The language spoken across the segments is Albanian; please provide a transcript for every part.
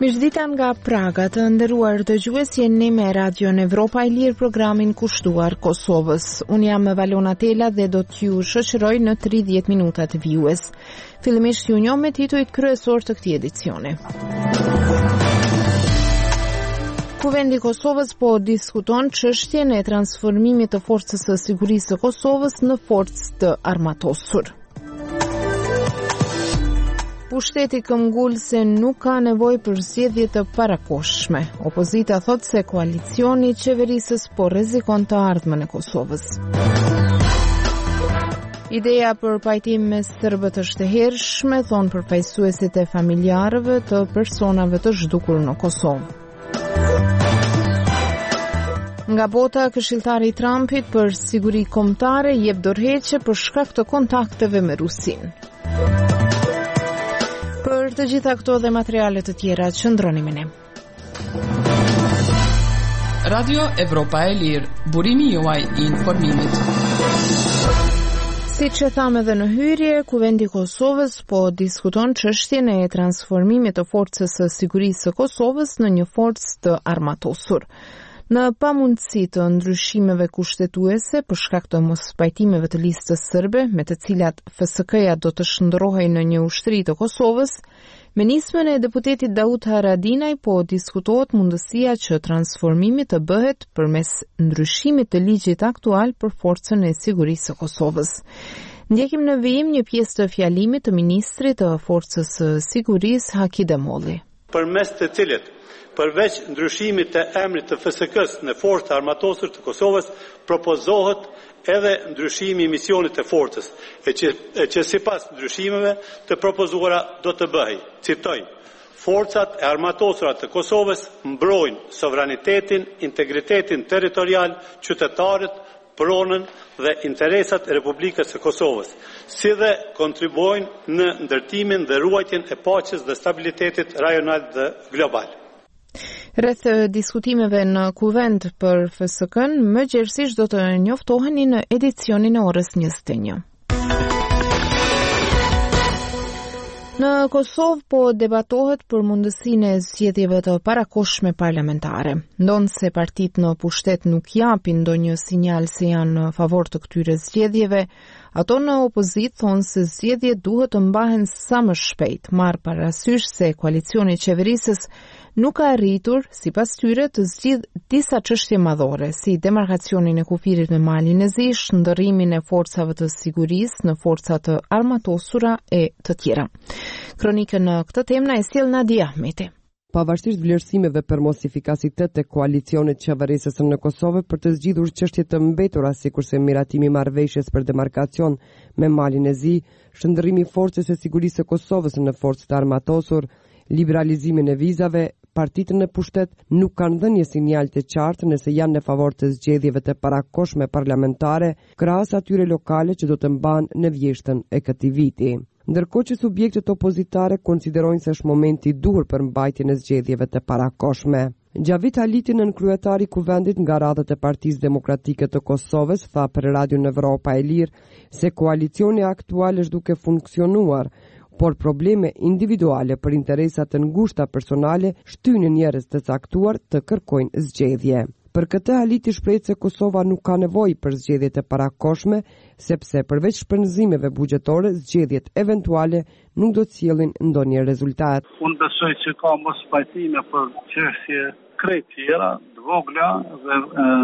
Mirëdita nga Praga, të nderuar dëgjues, jeni me Radion Evropa e Lirë, programin kushtuar Kosovës. Unë jam Valona Tela dhe do t'ju shoqëroj në 30 minuta të vijues. Fillimisht ju njoh me titujt kryesor të këtij edicioni. Kuvendi i Kosovës po diskuton çështjen e transformimit të Forcës së Sigurisë së Kosovës në forcë të armatosur. Pushteti këmbgul se nuk ka nevojë për zgjedhje të parakohshme. Opozita thot se koalicioni i qeverisës po rrezikon të ardhmen e Kosovës. Ideja për pajtim me serbët është e hershme, thon përfaqësuesit e familjarëve të personave të zhdukur në Kosovë. Nga bota, këshilltari i Trumpit për siguri kombëtare jep dorëheqje për shkak të kontakteve me Rusinë. Për të gjitha këto dhe materiale të tjera, qëndroni me ne. Radio Evropa e Lirë, burimi juaj i informimit. Siç e thamë edhe në hyrje, Kuvendi i Kosovës po diskuton çështjen e transformimit të Forcës së Sigurisë së Kosovës në një forcë të armatosur. Në pamundësi të ndryshimeve kushtetuese për shkak të mospajtimeve të listës sërbe, me të cilat FSK-ja do të shndërrohej në një ushtri të Kosovës, me nismën e deputetit Daud Haradinaj po diskutohet mundësia që transformimi të bëhet përmes ndryshimit të ligjit aktual për Forcën e Sigurisë së Kosovës. Ndjekim në vijim një pjesë të fjalimit të ministrit të Forcës së Sigurisë Haki Demolli. Përmes të cilit përveç ndryshimit të emrit të FSK-s në Forcë të Armatosur të Kosovës, propozohet edhe ndryshimi i misionit të forcës, e që sipas ndryshimeve të propozuara do të bëhej, citoj: Forcat e armatosura të Kosovës mbrojnë sovranitetin, integritetin territorial, qytetarët, pronën dhe interesat e Republikës së Kosovës, si dhe kontribuojnë në ndërtimin dhe ruajtjen e paqes dhe stabilitetit rajonal dhe global. Rreth diskutimeve në kuvend për FSK-n, më gjerësisht do të njoftoheni në edicionin e orës 21. Në Kosovë po debatohet për mundësinë e zgjedhjeve të parakohshme parlamentare. Ndonse partitë në pushtet nuk japin ndonjë sinjal se janë në favor të këtyre zgjedhjeve, ato në opozit thonë se zgjedhjet duhet të mbahen sa më shpejt, marrë parasysh se koalicioni i qeverisës nuk ka arritur, sipas tyre, të zgjidh disa çështje madhore, si demarkacionin e kufirit me Malin e Zi, ndërrimin e forcave të sigurisë në forca të armatosura e të tjera. Kronikën në këtë temë na e sjell Nadia Ahmeti. Pavarësisht vlerësimeve për mos efikasitet të koalicionit qeverisës në Kosovë për të zgjidhur çështje të mbetura sikurse miratimi i marrëveshjes për demarkacion me Malin e Zi, shndërrimi i forcës së sigurisë së Kosovës në forcë të armatosur, liberalizimin e vizave, partitë në pushtet nuk kanë dhënë një sinjal të qartë nëse janë në favor të zgjedhjeve të parakohshme parlamentare, krahas atyre lokale që do të mbahen në vjeshtën e këtij viti. Ndërkohë që subjektet opozitare konsiderojnë se është momenti i duhur për mbajtjen e zgjedhjeve të parakohshme. Gjavit Haliti, nënkryetari i kuvendit nga radhët e Partisë Demokratike të Kosovës, tha për Radion Evropa e Lirë se koalicioni aktual është duke funksionuar, por probleme individuale për interesat të ngushta personale shtynin njerëz të caktuar të kërkojnë zgjedhje. Për këtë Haliti shpreh se Kosova nuk ka nevojë për zgjedhje të parakohshme, sepse përveç shpenzimeve buxhetore, zgjedhjet eventuale nuk do të sjellin ndonjë rezultat. Unë besoj që ka mos pajtime për çështje krejt tjera, vogla dhe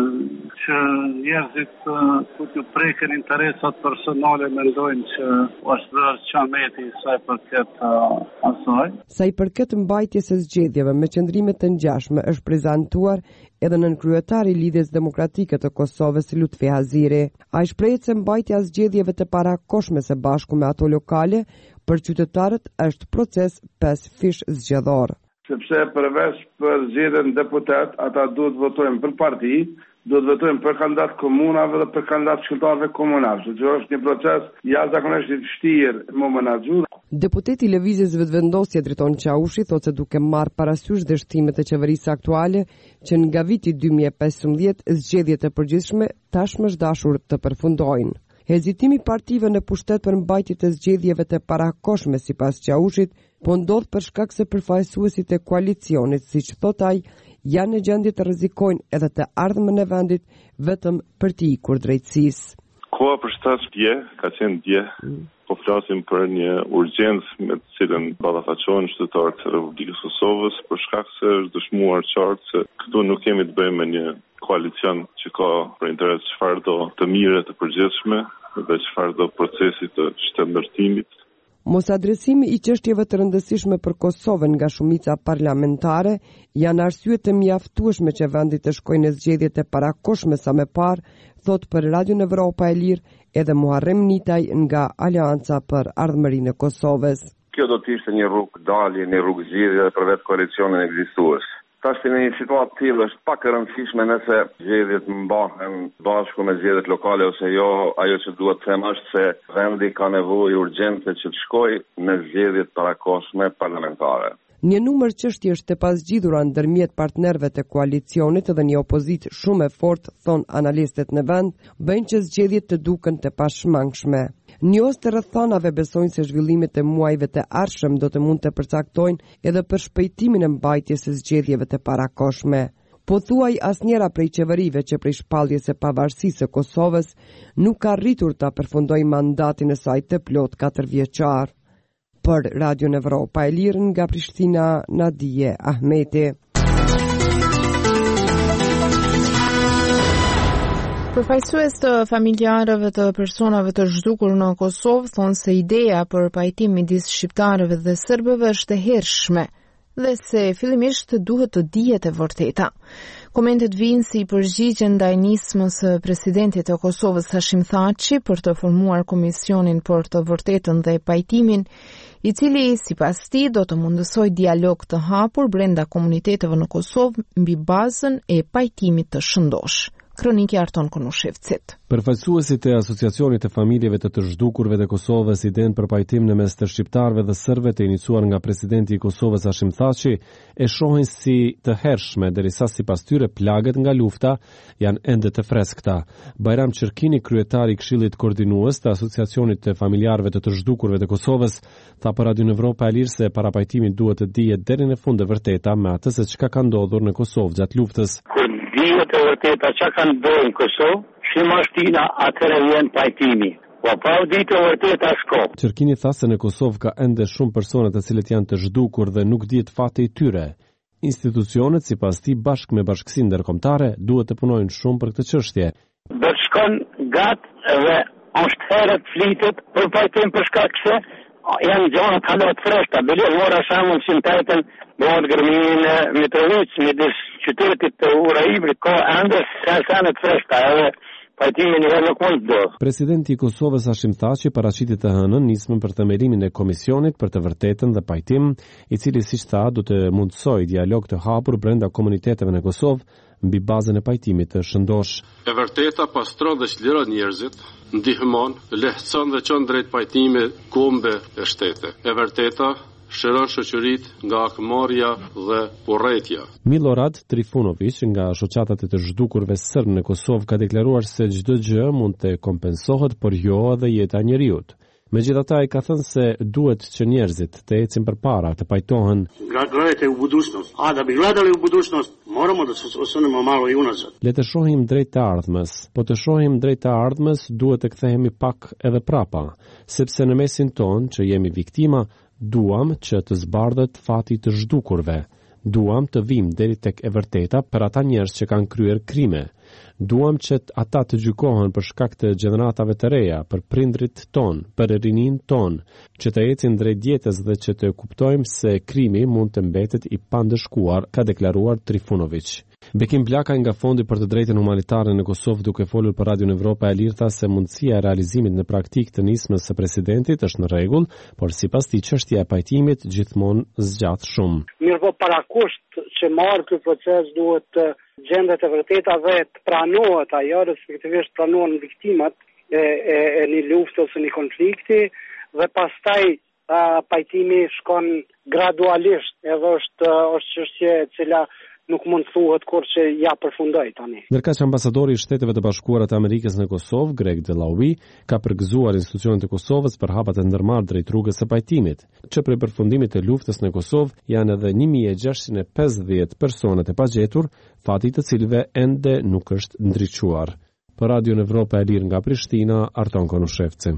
që njerëzit ku të preken interesat personale mendojnë që është dhënë çameti sa i përket asaj. Sa i përket mbajtjes së zgjedhjeve me qëndrime të ngjashme është prezantuar edhe nënkryetari i Lidhjes Demokratike të Kosovës Lutfi Haziri. Ai shpreh se mbajtja e zgjedhjeve të parakohshme së bashku me ato lokale për qytetarët është proces 5 fish zgjedhor. Sepse përveç për zgjedhjen deputet, ata duhet votojnë për parti, duhet votojnë për kandidat komunave dhe për kandidat qytetarëve komunal, që është një proces jashtëzakonisht i vështirë më menaxhuar. Deputeti i Lëvizjes Vetëvendosje Driton Qaushi thotë se duke marrë parasysh dështimet e qeverisë aktuale që nga viti 2015 zgjedhjet e përgjithshme tashmë është dashur të përfundojnë. Hezitimi i partive në pushtet për mbajtje të zgjedhjeve të parakoshme sipas Qaushit, po ndodh për shkak se përfaqësuesit e koalicionit, siç thot ai, janë në gjendje të rrezikojnë edhe të ardhmën e vendit vetëm për të ikur drejtësisë. Koha për shtatë dje, ka qenë dje, po flasim për një urgjencë me të cilën ballafaqohen qytetarët e Republikës Kosovës për shkak se është dëshmuar qartë se këtu nuk kemi të bëjmë me një koalicion që ka për interes çfarëdo të mire të përgjithshme dhe çfarëdo procesi të shtetërtimit. Mos adresimi i çështjeve të rëndësishme për Kosovën nga shumica parlamentare janë arsye të mjaftueshme që vendi të shkojë në zgjedhjet e parakoshme sa më parë, thot për Radion Evropa e Lirë edhe Muharrem Nitaj nga Aleanca për Ardhmërinë e Kosovës. Kjo do të ishte një rrugë dalje, një rrugë zgjidhje për vetë koalicionin ekzistues. Tash në një situatë tillë është pak e rëndësishme nëse zgjedhjet mbahen bashku me zgjedhjet lokale ose jo. Ajo që duhet të them është se vendi ka nevojë urgjente që të shkojë në zgjedhjet parakoshme parlamentare. Një numër çështjesh të pasgjidhura ndërmjet partnerëve të koalicionit dhe një opozitë shumë e fortë, thon analistët në vend, bëjnë që zgjedhjet të duken të pashmangshme. Njohës të rrethanave besojnë se zhvillimet e muajve të ardhshëm do të mund të përcaktojnë edhe për shpejtimin e mbajtjes së zgjedhjeve të parakoshme. Po thuaj asnjëra prej qeverive që prej shpalljes së pavarësisë së Kosovës nuk ka arritur ta përfundojë mandatin e saj të plot 4 vjeçar. Për Radion Evropa e Lirë nga Prishtina, Nadije Ahmeti. Përfaqësues të familjarëve të personave të zhdukur në Kosovë thonë se ideja për pajtim midis shqiptarëve dhe serbëve është e hershme dhe se fillimisht duhet të dihet e vërteta. Komentet vijnë si përgjigje ndaj nismës së presidentit të Kosovës Hashim Thaçi për të formuar komisionin për të vërtetën dhe pajtimin, i cili sipas tij do të mundësojë dialog të hapur brenda komuniteteve në Kosovë mbi bazën e pajtimit të shëndosh. Kroniki Arton Konushevcit. Përfaqësuesit e Asociacionit të Familjeve të zhdukurve të Kosovës idenë për pajtim në mes të shqiptarëve dhe serbëve të iniciuar nga presidenti i Kosovës Hashim Thaçi e shohin si të hershme derisa sipas tyre plagët nga lufta janë ende të freskëta. Bajram Çerkini, kryetari i Këshillit Koordinues të Asociacionit të Familjarëve të zhdukurve të Kosovës, tha për Radion Evropa e Lirë se para pajtimit duhet të dihet deri në fund e vërteta me atë se çka ka ndodhur në Kosovë gjatë luftës. Dihet e vërteta që ka ndodhur në Kosovë, Shqipëria atëherë vjen pajtimi. Po pa u ditë e vërteta shkop. Çerkini tha se në Kosovë ka ende shumë persona të cilët janë të zhdukur dhe nuk dihet fati i tyre. Institucionet sipas tij bashkë me bashkësinë ndërkombëtare duhet të punojnë shumë për këtë çështje. Do të shkon gat dhe është herët flitet për pajtim për shkak se janë gjona të halot freshta. Bile mora shembull sintetën bëhet gërmimin e Mitrovic midis qytetit të Uraibrit ka ende sa freshta edhe pajtimin e nuk mund të do. Presidenti i Kosovës Hashim Thaçi paraqiti të hënën nismën për themelimin e komisionit për të vërtetën dhe pajtim, i cili siç tha do të mundsojë dialog të hapur brenda komuniteteve në Kosovë mbi bazën e pajtimit të shëndosh. E vërteta pastron dhe çliron njerëzit, ndihmon, lehtëson dhe çon drejt pajtimit kombe e shtete. E vërteta shëron shoqëritë nga akmarrja dhe urrëtia. Milorad Trifunović nga shoqatat e të zhdukurve serb në Kosovë ka deklaruar se çdo gjë mund të kompensohet, por jo edhe jeta e njeriut. Megjithatë ai ka thënë se duhet që njerëzit të ecin përpara, të pajtohen. Gledajte u budućnost. A da bi gledali u budućnost, moramo da se osvrnemo malo i unazad. Le të shohim drejt të ardhmës. Po të shohim drejt të ardhmës, duhet të kthehemi pak edhe prapa, sepse në mesin ton që jemi viktima, duam që të zbardhet fati të zhdukurve. Duam të vim deri tek e vërteta për ata njerëz që kanë kryer krime. Duam që ata të gjykohen për shkak të gjeneratave të reja, për prindrit ton, për rinin ton, që të ecin drejt jetës dhe që të kuptojmë se krimi mund të mbetet i pandëshkuar, ka deklaruar Trifunović. Bekim Blaka nga Fondi për të drejtën humanitare në Kosovë duke folur për Radion Evropa e Lirë tha se mundësia e realizimit në praktik të nismës së presidentit është në rregull, por sipas tij çështja e pajtimit gjithmonë zgjat shumë. Mirë, parakusht që marrë ky proces duhet gjendet e vërteta dhe të pranohet ajo, respektivisht pranohen viktimat e një lufte ose një konflikti dhe pastaj pajtimi shkon gradualisht, edhe është çështje e cila nuk mund të thuhet kur që ja përfundoi tani. Ndërkaq ambasadori i Shteteve të Bashkuara të Amerikës në Kosovë, Greg Delawi, ka përgëzuar institucionet e Kosovës për hapat e ndërmarrë drejt rrugës së pajtimit, që prej përfundimit të luftës në Kosovë janë edhe 1650 personat e pagjetur, fati të cilëve ende nuk është ndriçuar. Për Radio Evropa e Lirë nga Prishtina, Arton Konushevci.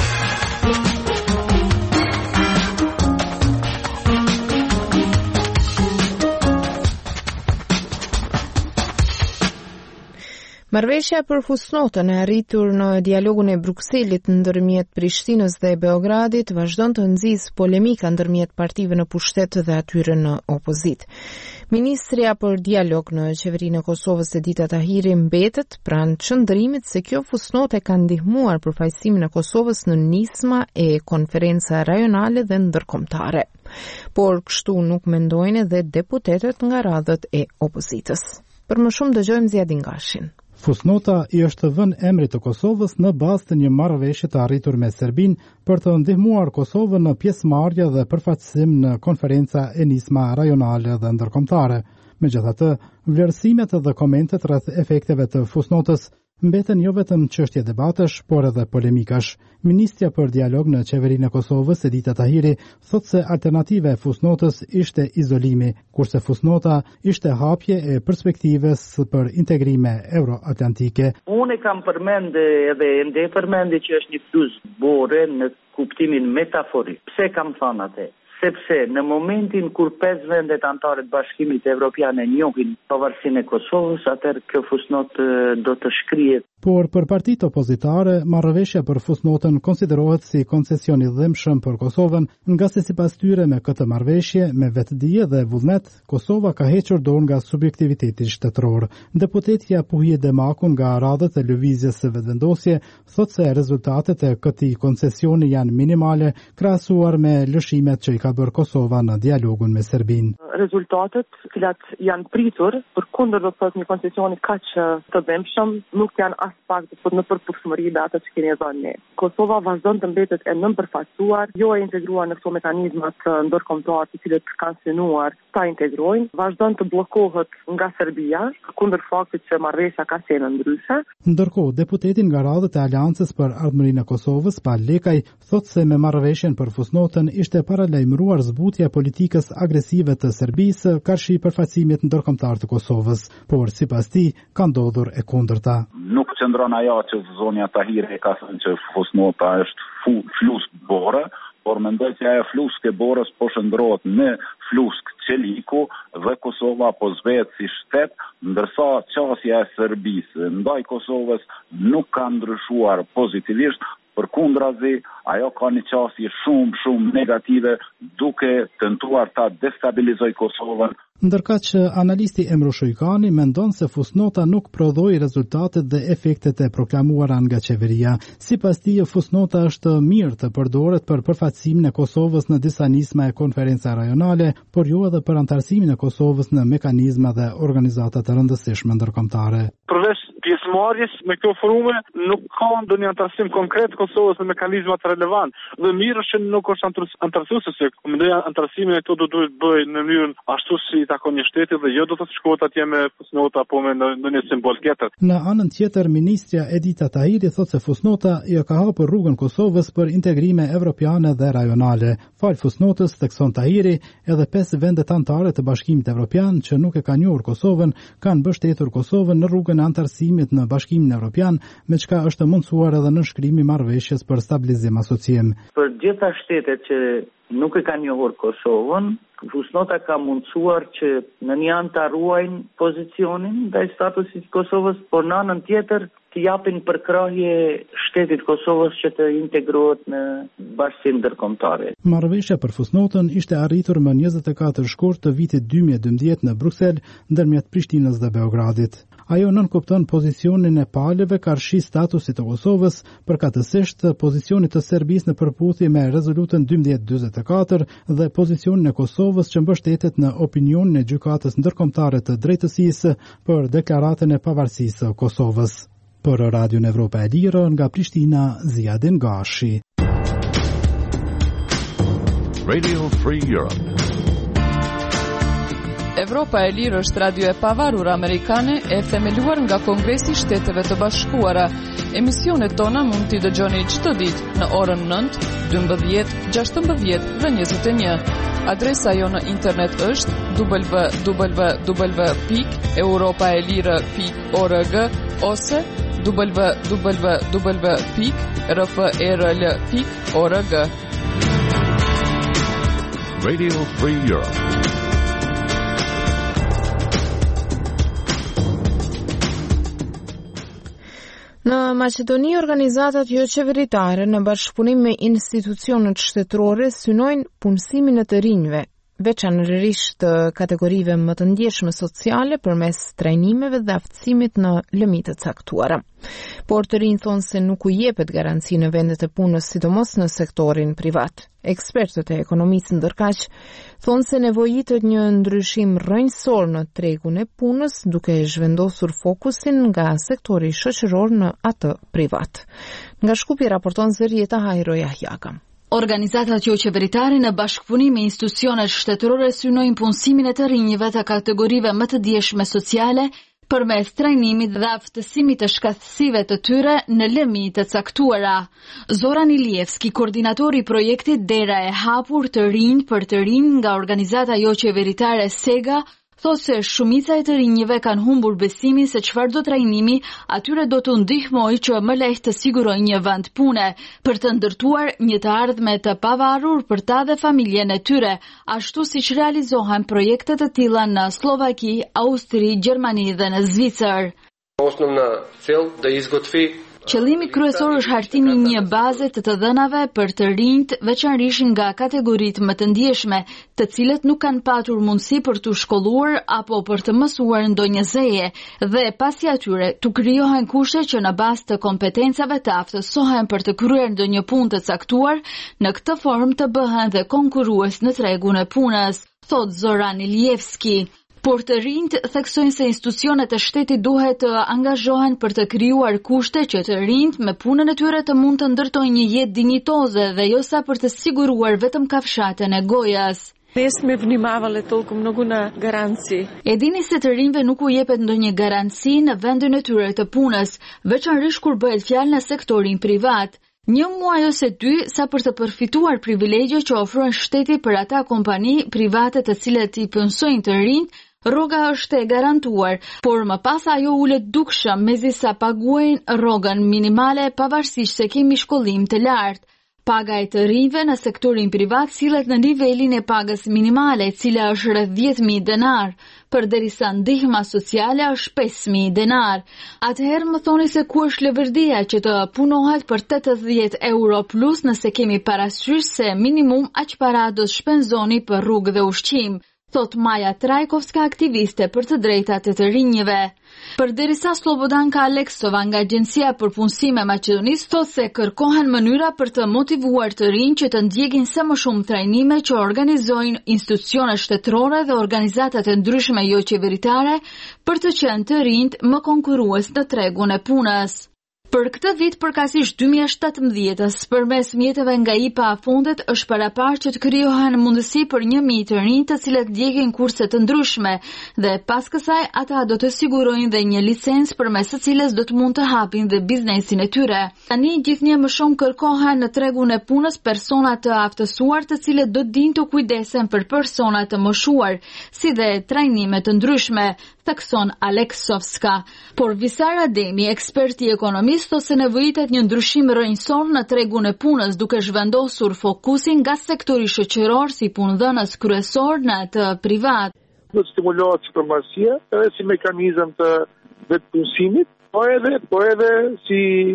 Marrëveshja për fusnotën e arritur në dialogun e Brukselit ndërmjet Prishtinës dhe Beogradit vazhdon të nxjisë polemika ndërmjet partive në pushtet dhe atyre në opozit. Ministrja për dialog në qeverinë e Kosovës Edita Tahiri mbetet pranë qëndrimit se kjo fusnotë ka ndihmuar përfaqësimin e Kosovës në nisma e konferenca rajonale dhe ndërkombëtare. Por kështu nuk mendojnë edhe deputetët nga radhët e opozitës. Për më shumë dëgjojmë Ziadin Gashin. Fusnota i është vënë emrit të Kosovës në bazë të një marrëveshje të arritur me Serbinë për të ndihmuar Kosovën në pjesëmarrje dhe përfaqësim në konferenca e nisma rajonale dhe ndërkombëtare. Megjithatë, vlerësimet dhe komentet rreth efekteve të fusnotës mbeten jo vetëm çështje debatesh, por edhe polemikash. Ministrja për dialog në qeverinë e Kosovës, Edita Tahiri, thotë se alternativa e fusnotës ishte izolimi, kurse fusnota ishte hapje e perspektivës për integrime euroatlantike. Unë kam përmendë edhe ende përmendë që është një plus bore në kuptimin metaforik. Pse kam thënë atë? Sepse në momentin kur 5 vendet anëtare të Bashkimit Evropian e njohin pavarësinë e Kosovës, atëherë kjo fusnotë do të shkrihet. Por për partitë opozitare, marrëveshja për fusnotën konsiderohet si koncesion i dhëmshëm për Kosovën, nga se sipas tyre me këtë marrëveshje, me vetdije dhe vullnet, Kosova ka hequr dorë nga subjektiviteti shtetëror. Deputetja Puhje Demaku nga radhët e lëvizjes së vetëvendosje thotë se rezultatet e këtij koncesioni janë minimale krahasuar me lëshimet që i ka bërë Kosova në dialogun me Serbinë. Rezultatet cilat janë pritur përkundër do të thotë një koncesioni kaq të dhëmshëm nuk janë as pak të thotë në përputhshmëri me ato që keni dhënë ne. Kosova vazhdon të mbetet e nënpërfaqësuar, jo e integruar në këto mekanizmat ndërkombëtar të cilët kanë synuar ta integrojnë, vazhdon të bllokohet nga Serbia kundër faktit që marrëveshja ka qenë ndryshe. Ndërkohë, deputeti nga radhët e Aleancës për Ardhmërinë e Kosovës, Pal Lekaj, thotë se me marrëveshjen për fusnotën ishte paralajmëruar zbutja e politikës agresive të Serbisë karshi përfaqësimit ndërkombëtar të Kosovës, por sipas tij ka ndodhur e kundërta. Nuk qëndron ajo që zonja Tahiri ka thënë që fusnota është flus bore, por mendoj që ajo flusk e borës po shndrohet në flusk qeliku dhe Kosova po zbehet si shtet, ndërsa qasja e Serbisë ndaj Kosovës nuk ka ndryshuar pozitivisht, përkundrazi ajo ka një qasje shumë negative duke tentuar ta destabilizoj Kosovën. Ndërkaq që analisti Emro Shojkani mendon se fusnota nuk prodhoi rezultatet dhe efektet e proklamuara nga qeveria. Sipas tij, fusnota është mirë të përdoret për përfaqësimin e Kosovës në disa nisma e konferenca rajonale, por jo edhe për antarësimin e Kosovës në mekanizma dhe organizata të rëndësishme ndërkombëtare. Përveç pjesëmarrjes me këto forume, nuk ka ndonjë antarësim konkret Kosovës në mekanizmat relevant. Dhe mirë është që nuk është antarësuese, se mendoj antarësimin e këto do duhet bëj në mënyrën ashtu si takon një shteti dhe jo do të shkohet atje me fusnota apo me ndonjë simbol tjetër. Në anën tjetër, ministrja Edita Tahiri thotë se fusnota i ka hapur rrugën Kosovës për integrime evropiane dhe rajonale. Fal fusnotës, thekson Tahiri, edhe 5 vendet anëtare të Bashkimit Evropian që nuk e kanë njohur Kosovën kanë mbështetur Kosovën në rrugën e antarësimit në Bashkimin Evropian, me çka është mundsuar edhe nënshkrimi i marrëveshjes për stabilizim asociem. Për gjitha shtetet që nuk e kanë njohur Kosovën, fusnota ka mundsuar që në një anë ta ruajnë pozicionin ndaj statusit të Kosovës, por në anën tjetër të japin përkrahje shtetit Kosovës që të integrohet në bashkësinë ndërkombëtare. Marrëveshja për fusnotën ishte arritur më 24 shkurt të vitit 2012 në Bruksel ndërmjet Prishtinës dhe Beogradit. Ajo nënkupton pozicionin e palëve karshi statusit të Kosovës, përkatësisht pozicionit të Serbisë në përputhje me rezolutën 1244 dhe pozicionin e Kosovës që mbështetet në opinionin e gjykatës ndërkombëtare të drejtësisë për deklaratën e pavarësisë së Kosovës. Për Radio Evropa e Lirë nga Prishtina, Ziadin Gashi. Radio Free Europe. Evropa e Lirë është radio e pavarur amerikane e themeluar nga Kongresi i Shteteve të Bashkuara. Emisionet tona mund t'i dëgjoni çdo ditë në orën 9, 12, 16 dhe 21. Adresa jo në internet është www.europaelire.org ose www.rfrl.org. Radio Free Europe. Në Maqedoni, organizatat jo qeveritare në bashkëpunim me institucionet shtetërore synojnë punësimin e të rinjve, veçanërisht të kategorive më të ndjeshme sociale përmes trajnimeve dhe aftësimit në lëmi të caktuara. Por të rinj thonë se nuk u jepet garanci në vendet e punës, sidomos në sektorin privat. Ekspertët e ekonomisë ndërkaq thonë se nevojitet një ndryshim rrënjësor në tregun e punës, duke zhvendosur fokusin nga sektori shoqëror në atë privat. Nga Shkupi raporton Zërieta Hajro Jahjaka. Organizatat jo qeveritare në bashkëpunim me institucionet shtetërore synojnë punësimin e të rinjve të kategorive më të ndjeshme sociale përmes trajnimit dhe aftësimit të shkatësive të tyre në lëmi të caktuara. Zoran Ilievski, koordinatori i projektit Dera e hapur të rinj për të rinj nga organizata jo qeveritare SEGA, thotë se shumica e të rinjve kanë humbur besimin se çfarë do trajnimi atyre do të ndihmojë që më lehtë të sigurojnë një vend pune, për të ndërtuar një të ardhme të pavarur për ta dhe familjen e tyre, ashtu siç realizohen projekte të tilla në Slovaki, Austri, Gjermani dhe në Zvicër. Qëllimi kryesor është hartimi një baze të të dhënave për të rinjt, veçanërisht nga kategoritë më të ndjeshme, të cilët nuk kanë patur mundësi për të shkolluar apo për të mësuar ndonjë zeje, dhe pasi atyre të krijohen kushte që në bazë të kompetencave të aftësohen për të kryer ndonjë punë të caktuar, në këtë formë të bëhen dhe konkurrues në tregun e punës, thot Zoran Ilievski. Por të rinjt theksojnë se institucionet e shtetit duhet të angazhohen për të krijuar kushte që të rinjt me punën e tyre të mund të ndërtojnë një jetë dinjitoze dhe jo sa për të siguruar vetëm kafshatën e gojës. E dini se të rinjve nuk u jepet ndonjë garanci në vendin e tyre të punës, veçanërisht kur bëhet fjalë në sektorin privat. Një muaj ose dy sa për të përfituar privilegje që ofrojnë shteti për ata kompani private të cilet i punësojnë të rinjt, rroga është e garantuar, por më pas ajo ulet dukshëm mezisa paguajnë rrogën minimale pavarësisht se kemi shkollim të lartë. Paga e të rinjve në sektorin privat sillet në nivelin e pagës minimale, e cila është rreth 10.000 denar, përderisa ndihma sociale është 5.000 denar. Atëherë më thoni se ku është lëvërdia që të punohet për 80 euro plus nëse kemi parasysh se minimum aq para do të shpenzoni për rrugë dhe ushqim, thot Maja Trajkovska, aktiviste për të drejtat e të rinjve. Përderisa Slobodanka Aleksova nga Agjencia për Punësim e Maqedonisë thotë se kërkohen mënyra për të motivuar të rinj që të ndjekin sa më shumë trajnime që organizojnë institucione shtetërore dhe organizatat e ndryshme jo qeveritare për të qenë të rinjt më konkurrues në tregun e punës. Për këtë vit përkatësisht 2017-s, përmes mjeteve nga IPA a fundet është paraparë që të krijohen mundësi për 1.000 të rinj të cilët ndjekin kurse të ndryshme dhe pas kësaj ata do të sigurojnë dhe një licencë përmes së cilës do të mund të hapin dhe biznesin e tyre. Tani gjithnjë më shumë kërkohen në tregun e punës persona të aftësuar të cilët do të dinë të kujdesen për persona të moshuar, si dhe trajnime të ndryshme, thekson Aleksovska. Por Visar Ademi, eksperti ekonomist, thotë se nevojitet një ndryshim rrënjësor në tregun e punës duke zhvendosur fokusin nga sektori shoqëror si punëdhënës kryesor në atë privat. Do të stimulohet sipërmarrësia edhe si mekanizëm të vetpunësimit, po edhe si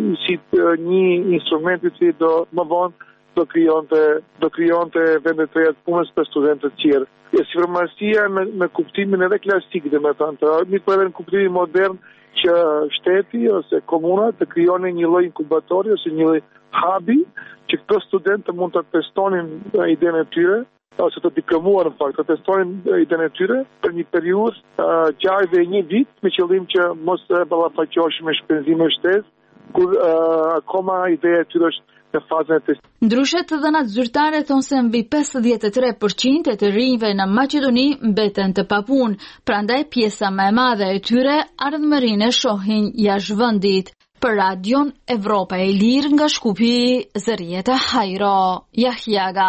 një instrument i cili do më vonë do krijonte vende të reja të punës për studentët të tjerë. Sipërmarrësia me kuptimin edhe klasik, domethënë, po edhe në kuptimin modern që shteti ose komuna të krijonin një lloj inkubatori ose një lloj hubi që këto studentë mund të testonin idenë e tyre ose të diplomuar në fakt, të testonin idenë e tyre për një periudhë gjatë dhe një vit me qëllim që mos të ballafaqoheshin me shpenzime shtesë, kur akoma ideja e tyre është në fazën e të... Ndryshe, të dhënat zyrtare thonë se mbi 53% e të rinjve në Maqedoni mbeten të papunë, prandaj pjesa më e madhe e tyre ardhmërinë e shohin jashtë vendit. Për Radion Evropa e Lirë nga Shkupi, Zërieta Hajro, Jahjaga.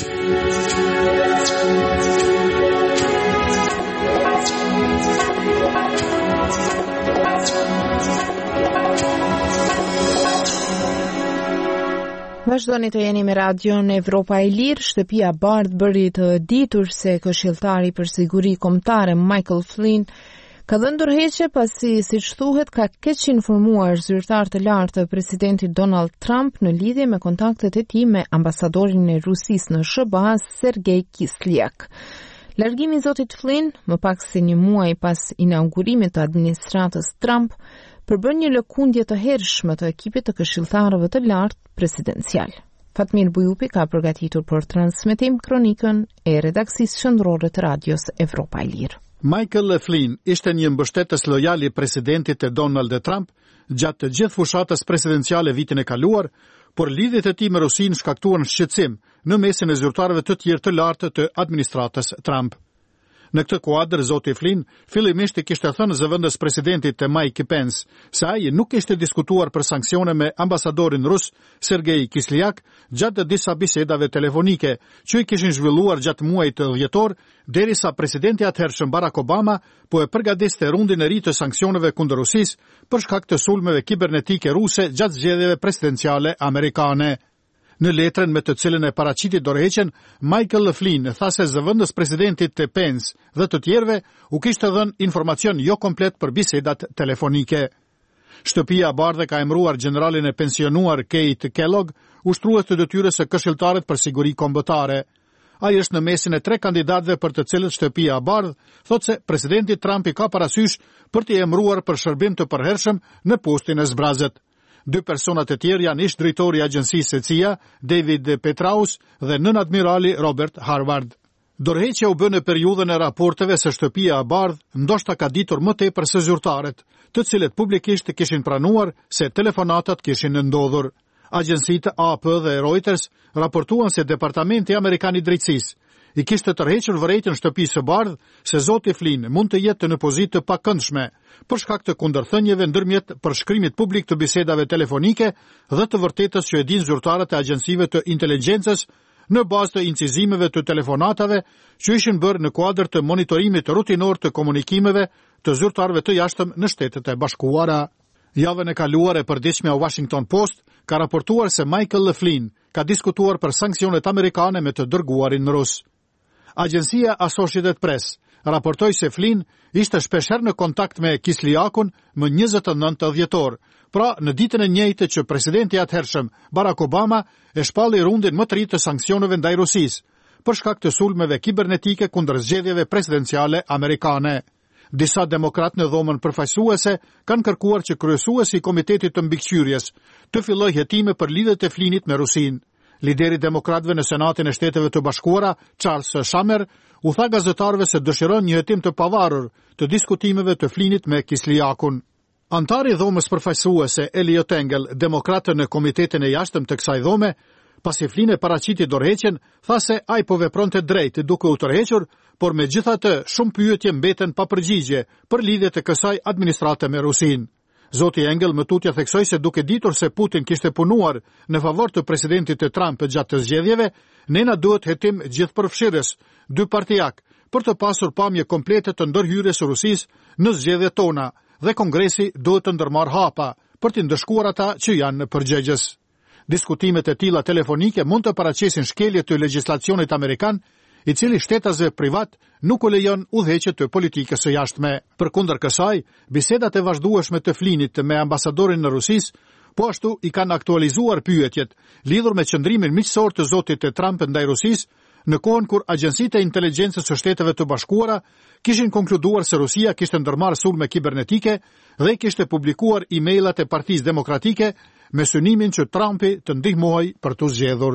Vazhdoni të jeni me Radion Evropa e Lirë. Shtëpia e Bardhë bëri të ditur se këshilltari për siguri kombëtare Michael Flynn ka dhënë ndërheqje pasi, siç thuhet, ka keq informuar zyrtar të lartë të presidentit Donald Trump në lidhje me kontaktet e tij me ambasadorin e Rusisë në SBA, Sergej Kislyak. Largimi i zotit Flynn, më pak se një muaj pas inaugurimit të administratës Trump, përbën një lëkundje të hershme të ekipit të këshilltarëve të lartë presidencial. Fatmir Bujupi ka përgatitur për transmetim kronikën e redaksisë qendrore të Radios Evropa e Lirë. Michael Flynn ishte një mbështetës lojal i presidentit Donald Trump gjatë të gjithë fushatës presidenciale vitin e kaluar, por lidhjet e tij me Rusinë shkaktuan shqetësim në mesin e zyrtarëve të tjerë të lartë të administratës Trump. Në këtë kuadër, zoti Flynn fillimisht i kishte thënë zëvendës presidentit Mike Pence se ai nuk ishte diskutuar për sanksione me ambasadorin rus Sergej Kislyak gjatë disa bisedave telefonike që i kishin zhvilluar gjatë muajit dhjetor, derisa presidenti atëhershëm Barack Obama po e përgatiste rundin e ri të sanksioneve kundër Rusisë për shkak të sulmeve kibernetike ruse gjatë zgjedhjeve presidenciale amerikane. Në letrën me të cilën e paraqiti dorëheqjen, Michael Flynn tha se zëvendës presidentit Pence dhe të tjerëve u kishte dhënë informacion jo komplet për bisedat telefonike. Shtëpia e Bardhë ka emëruar generalin e pensionuar Keith Kellogg ushtrues të detyrës së këshilltarit për siguri kombëtare. Ai është në mesin e 3 kandidatëve për të cilët Shtëpia e Bardhë thotë se presidenti Trump i ka parasysh për t'i emëruar për shërbim të përhershëm në postin e zbrazët. 2 personat e tjerë janë ish drejtori i agjencisë CIA, David Petraeus, dhe nën admirali Robert Harvard. Dorëheqja u bë në periudhën e raporteve se Shtëpia e Bardhë ndoshta ka ditur më tepër se zyrtarët, të cilët publikisht kishin pranuar se telefonatat kishin ndodhur. Agjencitë AP dhe Reuters raportuan se Departamenti Amerikan i Drejtësisë i kishte tërhequr vërejtën Shtëpisë së Bardhë se zoti Flynn mund të jetë në pozitë të pakëndshme për shkak të kundërthënieve ndërmjet përshkrimit publik të bisedave telefonike dhe të vërtetës që e dinë zyrtarët e agjencive të inteligjencës në bazë të incizimeve të telefonatave që ishin bërë në kuadër të monitorimit rutinor të komunikimeve të zyrtarëve të jashtëm në Shtetet e Bashkuara. Javën e kaluar e përditshmja Washington Post ka raportuar se Michael Flynn ka diskutuar për sanksionet amerikane me të dërguarin rus. Agjencia Associated Press raportoi se Flynn ishte shpeshherë në kontakt me Kisljakun më 29 dhjetor, pra në ditën e njëjtë që presidenti atëhershëm Barack Obama e shpalli rundin më të ri të sanksioneve ndaj Rusisë për shkak të sulmeve kibernetike kundër zgjedhjeve presidenciale amerikane. Disa demokratë në dhomën përfaqësuese kanë kërkuar që kryesuesi i Komitetit të Mbikëqyrjes të fillojë hetime për lidhjet e Flynnit me Rusinë. Lideri demokratëve në Senatin e Shteteve të Bashkuara, Charles Schumer, u tha gazetarëve se dëshiron një hetim të pavarur të diskutimeve të Flynnit me Kisljakun. Antari i dhomës përfaqësuese Eliot Engel, demokratë në Komitetin e Jashtëm të kësaj dhome, pasi Flynn e paraqiti dorëheqjen, tha se ai po vepronte drejt duke u tërhequr, por megjithatë shumë pyetje mbeten pa përgjigje për lidhjet e kësaj administrate me Rusinë. Zoti Engel më tutje theksoi se duke ditur se Putin kishte punuar në favor të presidentit Trump gjatë të zgjedhjeve, nena duhet hetim gjithëpërfshirës, dy partijak, për të pasur pamje komplete të ndërhyrjes së Rusisë në zgjedhjet tona dhe Kongresi duhet të ndërmarrë hapa për të ndëshkuar ata që janë përgjegjës. Diskutimet e tilla telefonike mund të paraqesin shkelje të legjislacionit amerikan, i cili shtetasve privat nuk u lejon udhëheqje të politikës së jashtme. Përkundër kësaj, bisedat e vazhdueshme të Flynnit me ambasadorin në Rusisë, po ashtu i kanë aktualizuar pyetjet lidhur me qëndrimin miqësor të zotit Trump ndaj Rusisë, në kohën kur agjencitë e inteligjencës së Shteteve të Bashkuara kishin konkluduar se Rusia kishte ndërmarrë sulme kibernetike dhe kishte publikuar emailat e Partisë Demokratike me synimin që Trumpi të ndihmojë për të zgjedhur.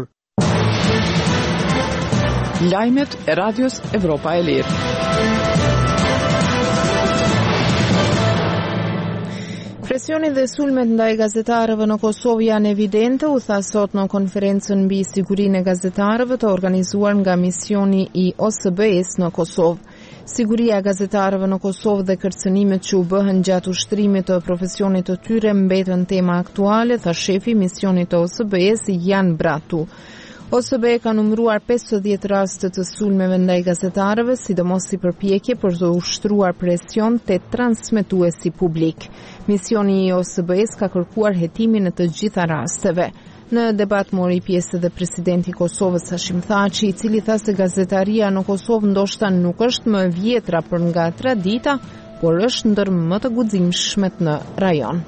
Lajmet e Radios Evropa e Lirë. Presioni dhe sulmet ndaj gazetarëve në Kosovë janë evidente, u tha sot në konferencën mbi sigurinë e gazetarëve të organizuar nga misioni i OSBE-s në Kosovë. Siguria e gazetarëve në Kosovë dhe kërcënimet që u bëhen gjatë ushtrimit të profesionit të tyre mbetën tema aktuale, tha shefi i misionit të OSBE-s Jan Bratu. OSBE ka numëruar 50 raste të sulmeve ndaj gazetarëve, sidomos si përpjekje për të ushtruar presion te transmetuesi publik. Misioni i OSBE-s ka kërkuar hetimin e të gjitha rasteve. Në debat mori pjesë edhe presidenti i Kosovës Hashim Thaçi, i cili tha se gazetaria në Kosovë ndoshta nuk është më e vjetra për nga tradita, por është ndër më të guximshmet në rajon.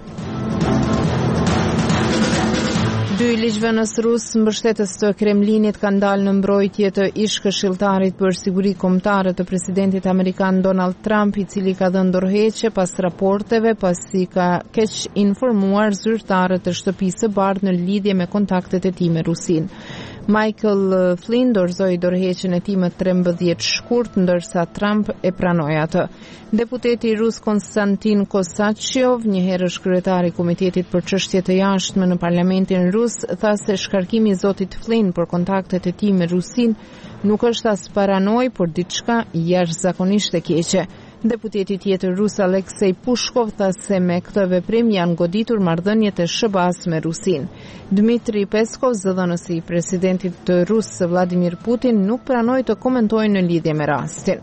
2 ligjvënës rus mbështetës të Kremlinit kanë dalë në mbrojtje të ish-këshilltarit për siguri kombëtare të presidentit amerikan Donald Trump, i cili ka dhënë dorëheqje pas raporteve pasi ka keq informuar zyrtarët e Shtëpisë së Bardhë në lidhje me kontaktet e tij me Rusinë. Michael Flynn dorëzoi dorëheqjen e tij më 13 shkurt, ndërsa Trump e pranoi atë. Deputeti rus Konstantin Kosachev, një herësh kryetari i Komitetit për çështje të jashtme në Parlamentin rus, tha se shkarkimi i zotit Flynn për kontaktet e tij me Rusinë nuk është as paranoj, por diçka jashtëzakonisht e keqe. Deputeti tjetër rus Aleksej Pushkov tha se me këtë veprim janë goditur marrëdhëniet e SBA-s me Rusinë. Dmitri Peskov, zëdhënësi i presidentit të rus Vladimir Putin, nuk pranoi të komentojë në lidhje me rastin.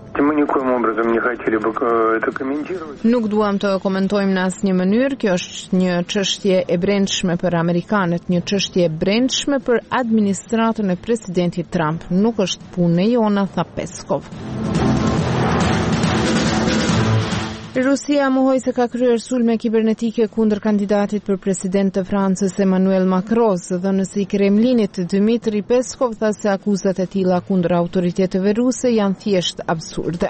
Nuk duam të komentojmë në asnjë mënyrë, kjo është një çështje e brendshme për amerikanët, një çështje e brendshme për administratën e presidentit Trump. Nuk është punë jona, tha Peskov. Rusia mohoi se ka kryer sulme kibernetike kundër kandidatit për president të Francës Emmanuel Macron. Zëdhënësi i Kremlinit Dmitri Peskov tha se akuzat e tilla kundër autoriteteve ruse janë thjesht absurde.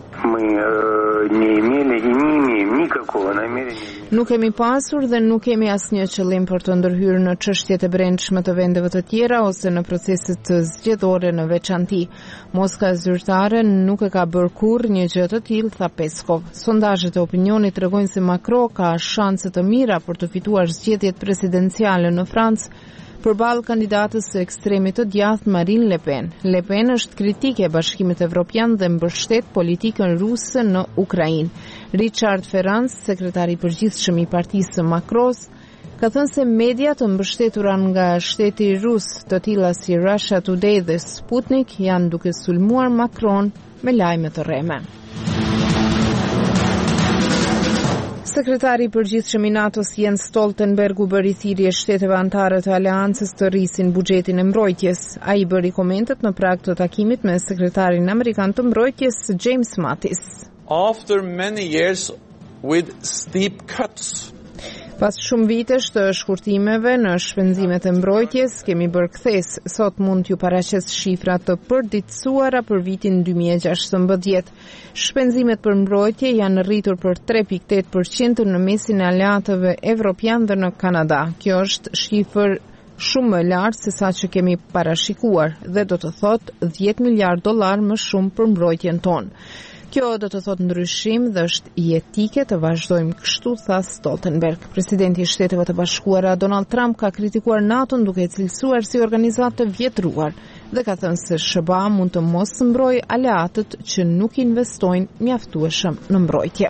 Nuk kemi pasur dhe nuk kemi asnjë qëllim për të ndërhyrë në çështjet e brendshme të vendeve të tjera ose në proceset zgjedhore në veçanti. Moska zyrtare nuk e ka bërë kurrë një gjë të tillë, tha Peskov. Sondazhet e opinionit tregojnë se Macron ka shanse të mira për të fituar zgjedhjet presidenciale në Francë përballë kandidatës së ekstremit të djathtë Marine Le Pen. Le Pen është kritike e Bashkimit Evropian dhe mbështet politikën ruse në Ukrainë. Richard Ferrand, sekretari i përgjithshëm i partisë së Macron, ka thënë se media të mbështetura nga shteti rus, të tilla si Russia Today dhe Sputnik, janë duke sulmuar Macron me lajme të rreme. Sekretari i përgjithshëm i NATO-s Jens Stoltenberg u bëri thirrje shtetet anëtare të aleancës të rrisin buxhetin e mbrojtjes. Ai bëri komentet në prag të takimit me sekretarin amerikan të mbrojtjes James Mattis. After many years with steep cuts, pas shumë vitesh të shkurtimeve në shpenzimet e mbrojtjes, kemi bërë kthes. Sot mund t'ju paraqes shifra të përditësuara për vitin 2016. Shpenzimet për mbrojtje janë rritur për 3.8% në mesin e aleatëve evropian dhe në Kanada. Kjo është shifër shumë më lartë se sa që kemi parashikuar dhe do të thotë $10 miliardë më shumë për mbrojtjen tonë. Kjo do të thotë ndryshim dhe është jetike të vazhdojmë kështu, tha Stoltenberg. Presidenti i Shteteve të Bashkuara Donald Trump ka kritikuar NATO-n duke e cilësuar si organizatë të vjetruar dhe ka thënë se SBA mund të mos mbrojë aleatët që nuk investojnë mjaftueshëm në mbrojtje.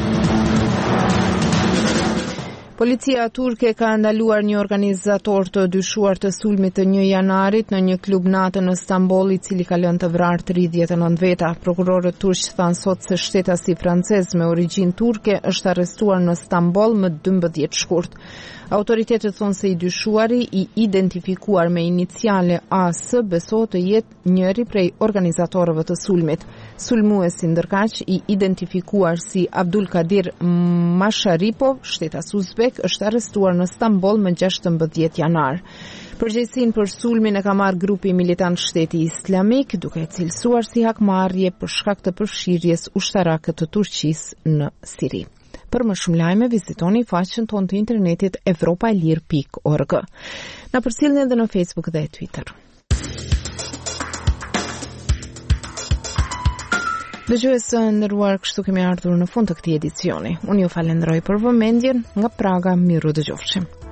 Policia turke ka ndaluar një organizator të dyshuar të sulmit të 1 janarit në një klub natë në Stamboll, i cili ka lënë të vrarë 39 veta. Prokurorët turq thanë sot se shtetasi francez me origjinë turke është arrestuar në Stamboll më 12 shkurt. Autoritetet thonë se i dyshuari, i identifikuar me iniciale AS, besohet të jetë njëri prej organizatorëve të sulmit. Sulmuesi ndërkaq i identifikuar si Abdul Kadir Masharipov, shtetas uzbek, është arrestuar në Stamboll më 16 janar. Përgjegjësinë për sulmin e ka marrë grupi militant Shteti Islamik, duke e cilësuar si hakmarrje për shkak të përfshirjes ushtarake të Turqisë në Siri. Për më shumë lajme, vizitoni faqen tonë të internetit europaelir.org. Na përcjellni edhe në Facebook dhe Twitter. Dëgjues nderuar, kështu kemi ardhur në fund të këtij edicioni. Unë ju falenderoj për vëmendjen. Nga Praga, miru dëgjofshim.